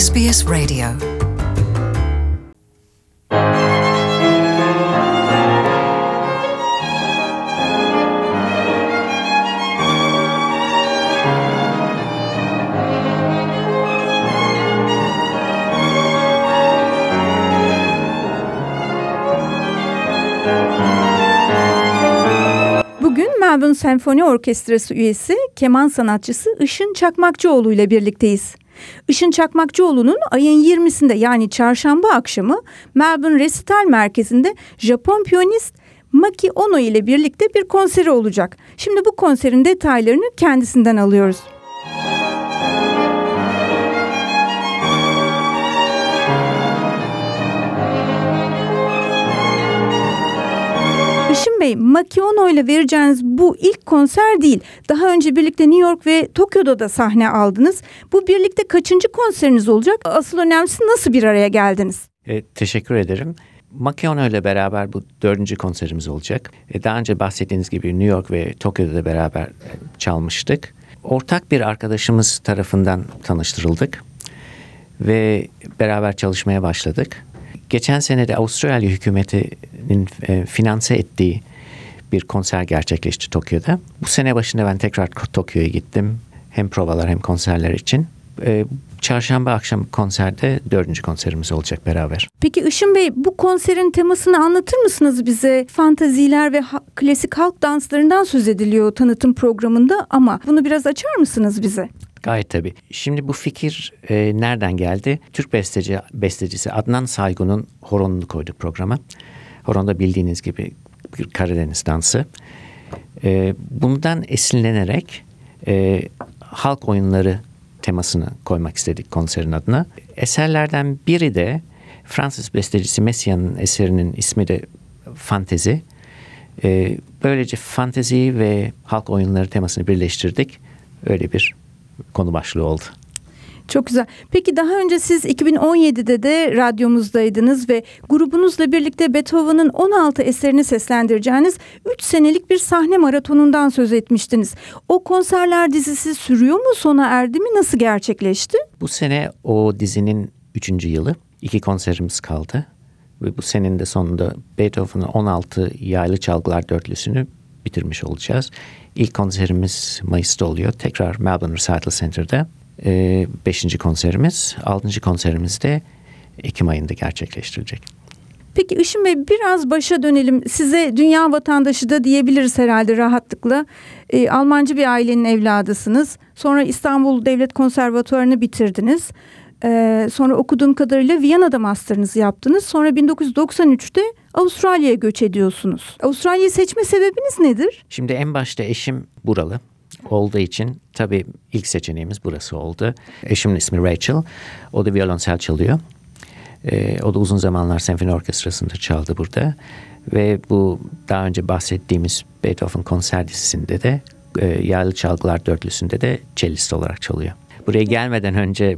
SBS Radio. Bugün Melbourne Senfoni Orkestrası üyesi, keman sanatçısı Işın Çakmakçıoğlu ile birlikteyiz. Işın Çakmakçıoğlu'nun ayın 20'sinde yani çarşamba akşamı Melbourne Resital Merkezi'nde Japon piyanist Maki Ono ile birlikte bir konseri olacak. Şimdi bu konserin detaylarını kendisinden alıyoruz. Işın Bey, Maki Ono ile vereceğiniz bu ilk konser değil. Daha önce birlikte New York ve Tokyo'da da sahne aldınız. Bu birlikte kaçıncı konseriniz olacak? Asıl önemlisi nasıl bir araya geldiniz? Teşekkür ederim. Maki Ono ile beraber bu 4. konserimiz olacak. Daha önce bahsettiğiniz gibi New York ve Tokyo'da da beraber çalmıştık. Ortak bir arkadaşımız tarafından tanıştırıldık ve beraber çalışmaya başladık. Geçen sene de Avustralya hükümetinin finanse ettiği bir konser gerçekleşti Tokyo'da. Bu sene başında ben tekrar Tokyo'ya gittim. Hem provalar hem konserler için. Çarşamba akşam konserde 4. konserimiz olacak beraber. Peki Işın Bey, bu konserin temasını anlatır mısınız bize? Fantaziler ve klasik halk danslarından söz ediliyor tanıtım programında ama bunu biraz açar mısınız bize? Gayet tabii. Şimdi bu fikir nereden geldi? Türk bestecisi Adnan Saygun'un Horon'unu koyduk programa. Horon da bildiğiniz gibi bir Karadeniz dansı. Bundan esinlenerek halk oyunları temasını koymak istedik konserin adına. Eserlerden biri de Fransız bestecisi Messiaen'in eserinin ismi de Fantezi. Böylece fantezi ve halk oyunları temasını birleştirdik. Öyle bir konu başlığı oldu. Çok güzel. Peki daha önce siz 2017'de de radyomuzdaydınız ve grubunuzla birlikte Beethoven'ın 16 eserini seslendireceğiniz 3 senelik bir sahne maratonundan söz etmiştiniz. O konserler dizisi sürüyor mu, sona erdi mi, nasıl gerçekleşti? Bu sene o dizinin 3. yılı. 2 konserimiz kaldı ve bu senenin de sonunda Beethoven'ın 16 yaylı çalgılar dörtlüsünü bitirmiş olacağız. İlk konserimiz Mayıs'ta oluyor. Tekrar Melbourne Recital Center'da. 5. konserimiz, 6. konserimiz de Ekim ayında gerçekleştirilecek. Peki Işın Bey, biraz başa dönelim. Size dünya vatandaşı da diyebiliriz herhalde rahatlıkla. Almancı bir ailenin evladısınız. Sonra İstanbul Devlet Konservatuvarı'nı bitirdiniz. Sonra okuduğum kadarıyla Viyana'da master'ınızı yaptınız. Sonra 1993'te Avustralya'ya göç ediyorsunuz. Avustralya'yı seçme sebebiniz nedir? Şimdi en başta eşim buralı olduğu için tabii ilk seçeneğimiz burası oldu. Eşimin ismi Rachel. O da violonsel çalıyor. O da uzun zamanlar senfoni orkestrasında çaldı burada. Ve bu daha önce bahsettiğimiz Beethoven konser dizisinde de yaylı çalgılar dörtlüsünde de cellist olarak çalıyor. Buraya gelmeden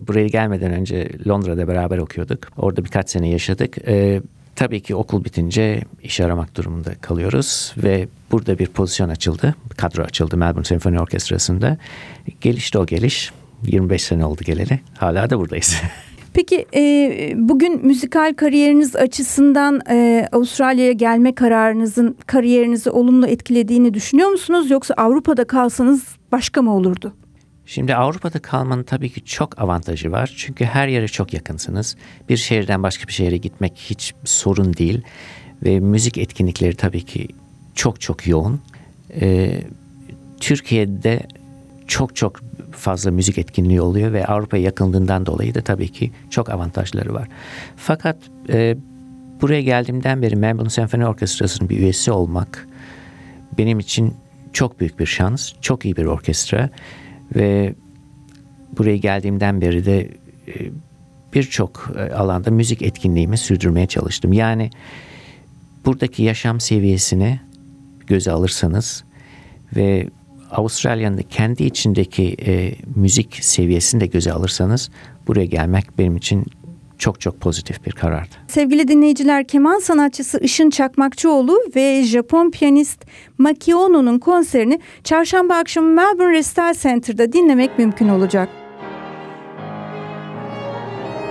önce Londra'da beraber okuyorduk. Orada birkaç sene yaşadık. Tabii ki okul bitince iş aramak durumunda kalıyoruz ve burada bir pozisyon açıldı, kadro açıldı Melbourne Senfoni Orkestrası'nda. Gelişti o geliş. 25 sene oldu geleli. Hala da buradayız. Peki bugün müzikal kariyeriniz açısından Avustralya'ya gelme kararınızın kariyerinizi olumlu etkilediğini düşünüyor musunuz? Yoksa Avrupa'da kalsanız başka mı olurdu? Şimdi Avrupa'da kalmanın tabii ki çok avantajı var. Çünkü her yere çok yakınsınız. Bir şehirden başka bir şehre gitmek hiç sorun değil. Ve müzik etkinlikleri tabii ki çok yoğun. Türkiye'de çok fazla müzik etkinliği oluyor ve Avrupa'ya yakınlığından dolayı da tabii ki çok avantajları var. Fakat buraya geldiğimden beri Melbourne Senfoni Orkestrası'nın bir üyesi olmak benim için çok büyük bir şans. Çok iyi bir orkestra. Ve buraya geldiğimden beri de birçok alanda müzik etkinliğimi sürdürmeye çalıştım. Yani buradaki yaşam seviyesini göze alırsanız ve Avustralya'nın kendi içindeki müzik seviyesini de göze alırsanız buraya gelmek benim için çok pozitif bir karardı. Sevgili dinleyiciler, keman sanatçısı Işın Çakmakçıoğlu ve Japon piyanist Maki Ono'nun konserini çarşamba akşamı Melbourne Recital Center'da dinlemek mümkün olacak.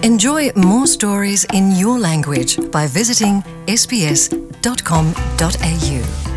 Enjoy more stories in your language by visiting sbs.com.au.